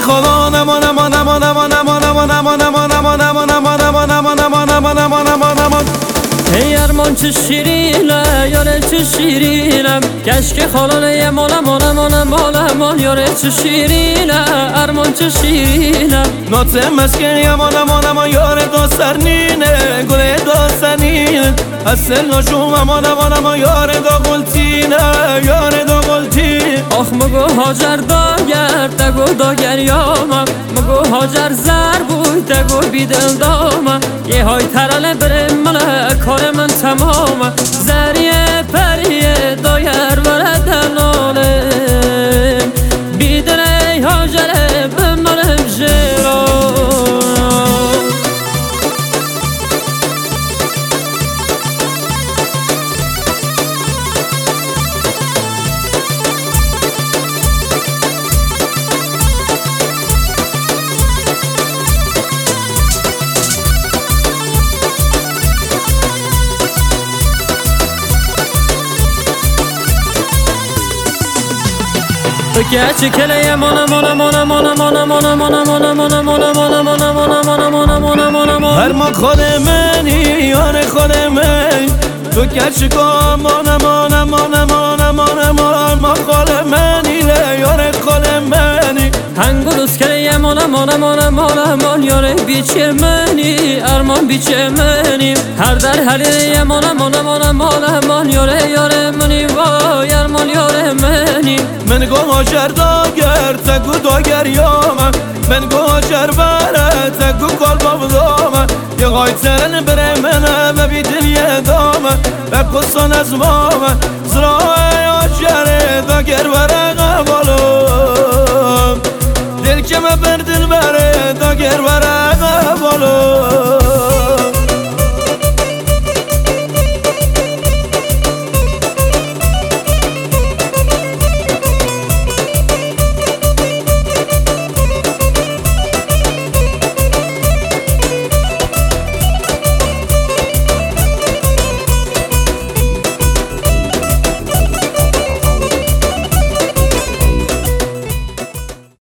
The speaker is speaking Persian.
خدا نمان نمان نمان نمان نمان نمان نمان نمان نمان نمان نمان نمان نمان نمان نمان نمان نمان. ای ارمان چه شیرینم یاره چه شیرینم کشک خالانه یه مانم مانم مانم مانم یاره چه شیرینم ارمان چه شیرینم نوت مسکن یه مانم مانم یاره داسترنینه گله داسترنینه اصل نشوم مانم مانم یاره دا قلتینه یاره دا قلتینه آخ مگو هاجر داگر تگو داگر یامم مگو هاجر زر بوی تگو بیدل دامم یه های ترانه برم مله کار من تمامه زریه پریه دایر وردن آلم بیدره هاجره بمالم جلو گچ کله مانا مانا مانا مانا مانا مانا مانا مانا مانا مانا مانا مانا مانا مانا مانا مانا مانا مانا هر ما خود منی یار خود من تو گچ کن مانا مانا مانا مانا مانا مانا خود منی یار خود منی هنگولوس کله مانا مانا مانا مانا مانا یاره بیچه منی ارمان بیچه منی هر در حلی مانا مانا مانا مانا مانا یاره یاره منی وای ارمان یاره منی من گوهاجر داگر تگو داگر یامم من گوهاجر بره تگو قلبم دامم یه غایترن بره منه و بیدل یه دامه و قصان از مامه زرای آجره داگر بره قبالم دل که من بر دل بره داگر بره قبالم